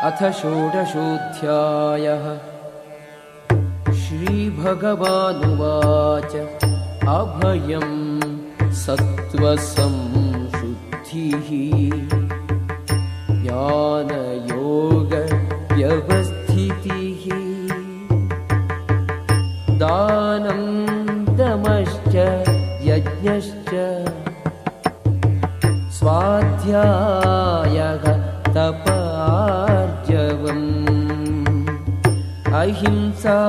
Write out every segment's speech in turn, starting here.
अथ षोडशोऽध्यायः। श्रीभगवानुवाच अभयं सत्त्वसंशुद्धिः ज्ञानयोगव्यवस्थितिः दानं दमश्च यज्ञश्च स्वाध्यायः तपार्जवम् अहिंसा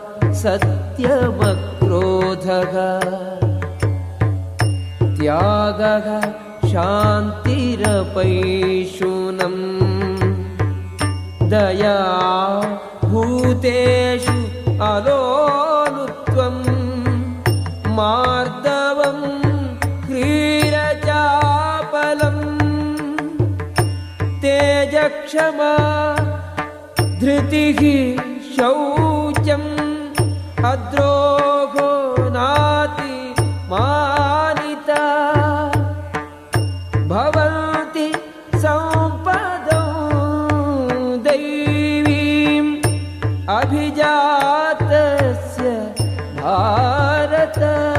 सत्यमक्रोधः त्यागः शान्तिरपैशुनम् दया भूतेषु अलोलुत्वम् मार्दवम् ह्रीरचापलम् तेजक्षमा धृतिः शौचम् अद्रोहो नाति मानिता भवन्ति सम्पदो दैवीम् अभिजातस्य भारत।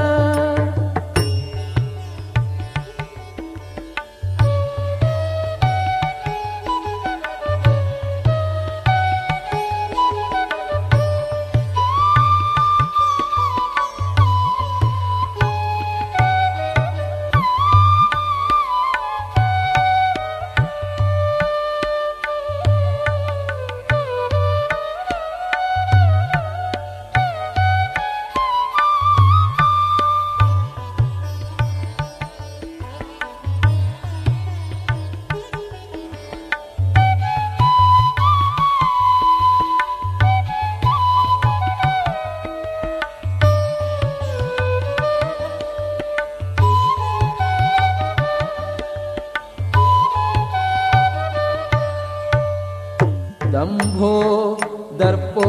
दम्भो दर्पो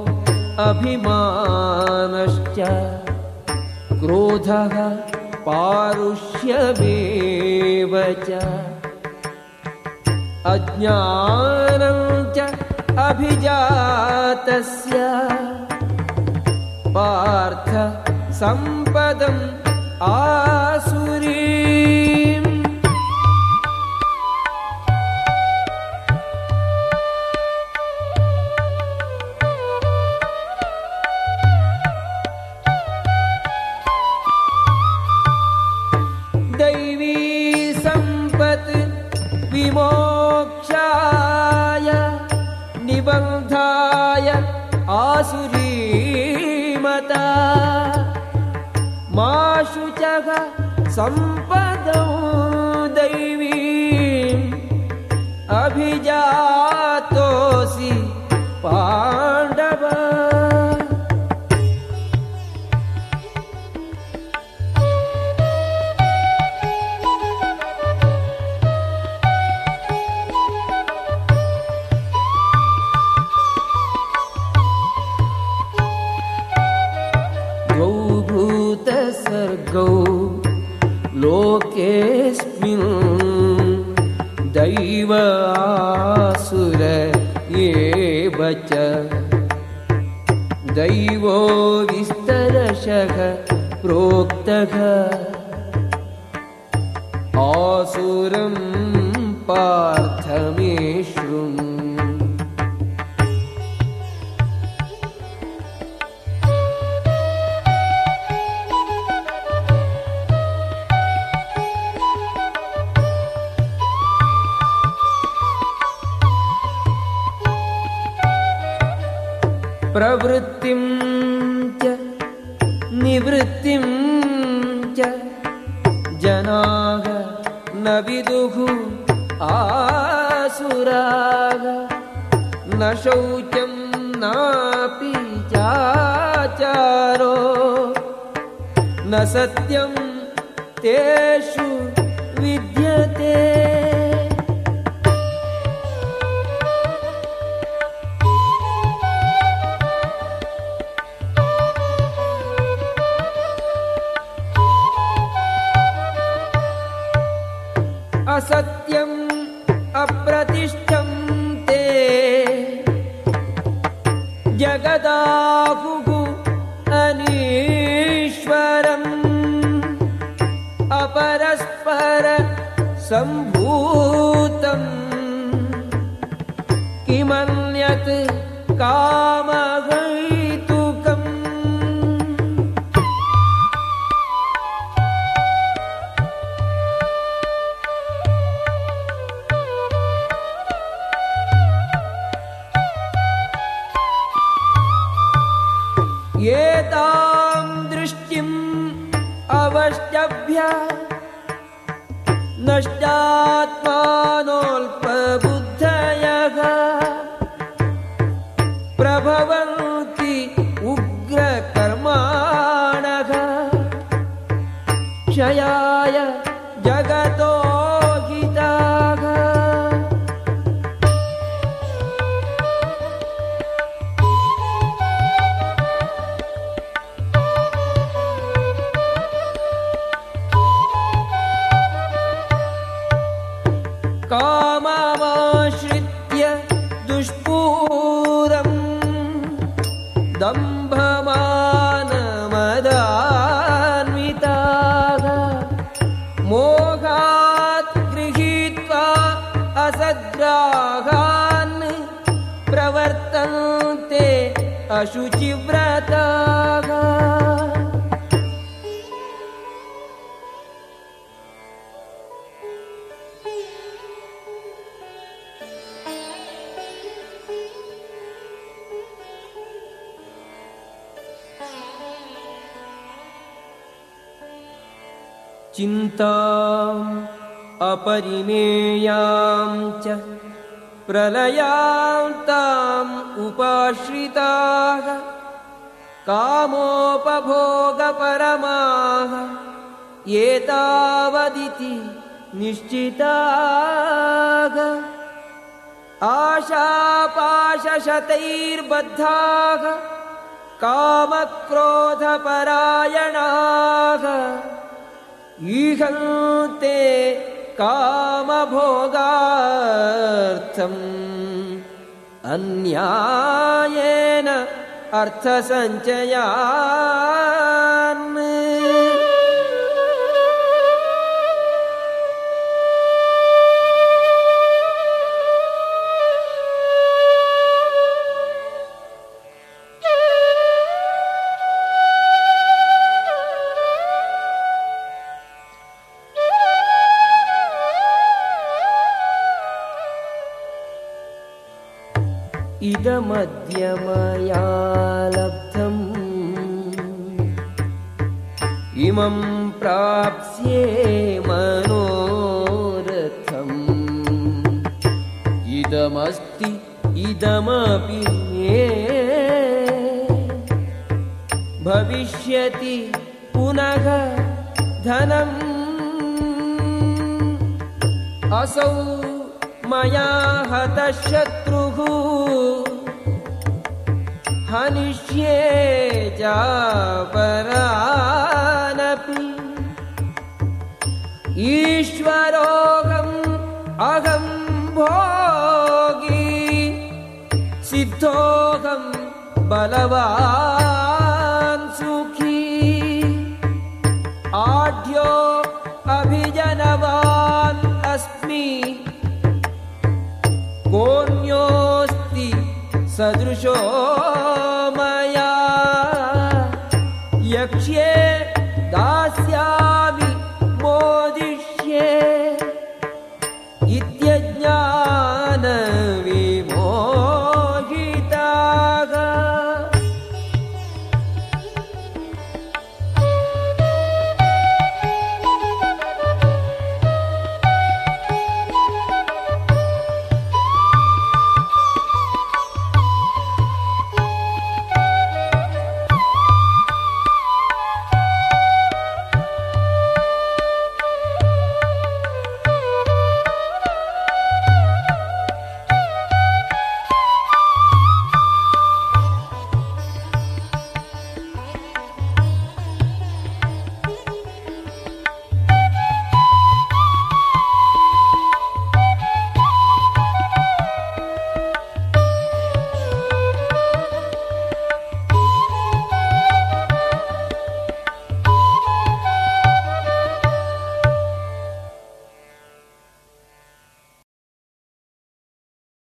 अभिमानश्च क्रोधः पारुष्यमेव च अज्ञानं च अभिजातस्य पार्थ सम्पदम् आसुरीम् विमोक्षाय निबन्धाय आसुरीमता मा शुचः सम्पदो दैवीम् अभिजातोऽसि पाण्डव। सर्गौ लोकेऽस्मिन् दैव आसुर एव च दैवो विस्तरशः प्रोक्तः आसुरं पार्थ मे शृणु। प्रवृत्तिं च निवृत्तिं च जनाः न विदुः आसुराः न शौचं नापि चाचारो न सत्यं तेषु विद्यते। असत्यम् अप्रतिष्ठं ते सम्भूतं किमन्यत् कामहैतुकम् एतां दृष्टिम् अवष्टभ्य नष्टात्मानोऽल्पबुद्धयः प्रभवन्ति उग्रकर्माणः क्षयाय जगतो हिताः। काममाश्रित्य दुष्पूरं दम्भमानमदान्विताः मोहात् गृहीत्वा असद्ग्राहान् प्रवर्तन्ते अशुचिव्रताः। चिन्ताम् अपरिमेयां च प्रलयान्ताम् उपाश्रिताः कामोपभोगपरमाः एतावदिति निश्चिताः आशापाशशतैर्बद्धाः कामक्रोधपरायणाः ईहन्ते कामभोगार्थम् अन्यायेन अर्थसञ्चयान्। इदमद्य मया लब्धम् इमं प्राप्स्ये मनोरथम् इदमस्ति इदमपि मे भविष्यति पुनः धनम् असौ मया हतः शत्रुः हनिष्ये चापरानपि ईश्वरोऽहम् अहं भोगी सिद्धोऽहम् बलवान् सुखी आढ्यो अभिजनवान् अस्मि कोऽन्योऽस्ति सदृशो